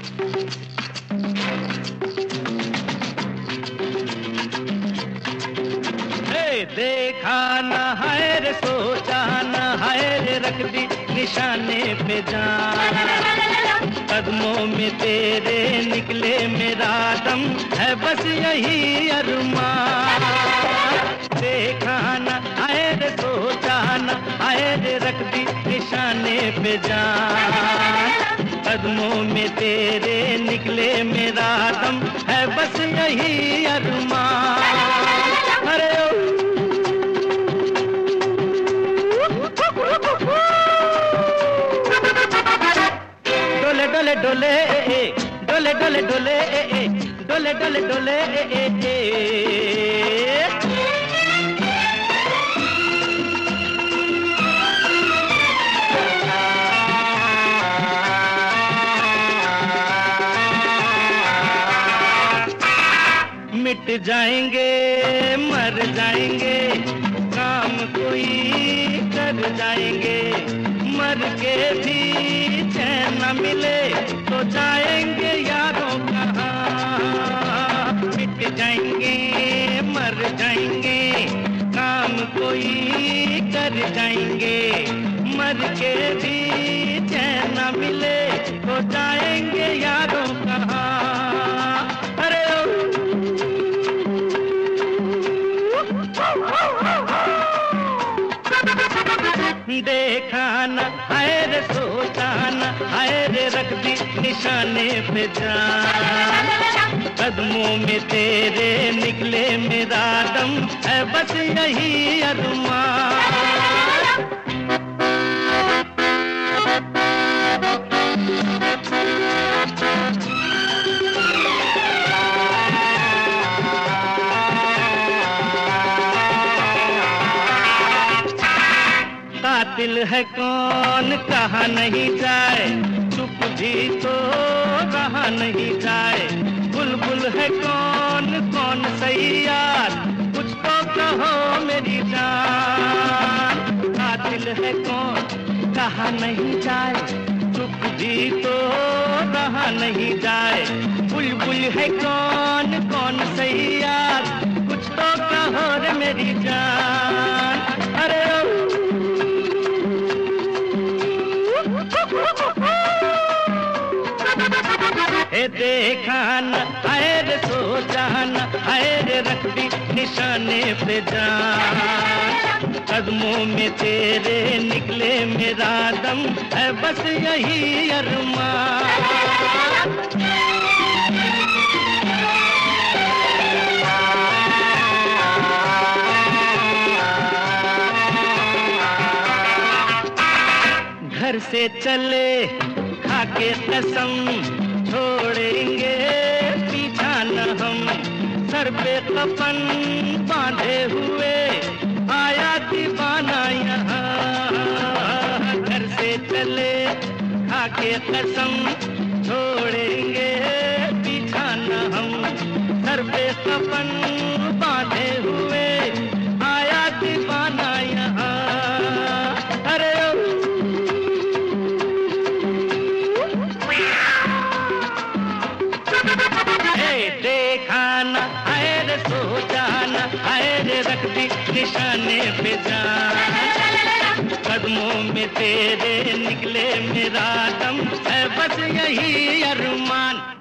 देखा न है रे सोचा न है रे रख दी निशाने पे जान। कदमों में तेरे निकले मेरा दम है बस यही अरमान। देखा न है रे सोचा न है रे रख दी निशाने पे जान। कदमों में तेरे निकले मेरा दम है बस यही अरमान। अरे डोले डोले डोले डोले डोले डोले डोले डोले मिट जाएंगे मर जाएंगे काम कोई कर जाएंगे। मर के भी चैन न मिले तो जाएंगे यारों कहाँ। मिट जाएंगे मर जाएंगे काम कोई कर जाएंगे। मर के भी चैन न मिले तो जाएंगे यारों कहाँ। अरे देखा न है रे सोचा न है रे रख दी निशाने पे जान। कदमों में तेरे निकले मेरा दम है बस यही अरमान। कातिल है कौन कहा नहीं जाए, चुप भी तो रहा नहीं जाए। बुलबुल है कौन कौन सही यार, कुछ तो कहो मेरी जान। कातिल है कौन कहा नहीं जाए, चुप भी तो रहा नहीं जाए। बुलबुल है कौन कौन सही यार, कुछ तो कहो रे मेरी जान। अरे देखा न है रे सोचा न है रे रख दी निशाने पे जान। कदमों में तेरे निकले मेरा दम है बस यही अरमान। घर से चले खाके कसम, छोड़ेंगे पीछा न हम। सर पे कफन बांधे हुए आया दीवाना यहाँ। घर से चले खाके कसम, छोड़ेंगे पीछा न हम। सर पे कफन बांधे हुए आया दीवाना यहाँ। अरे देखा न है रे सोचा न है रे रख दी निशाने पे जान। कदमों में तेरे निकले मेरा दम है बस यही अरमान।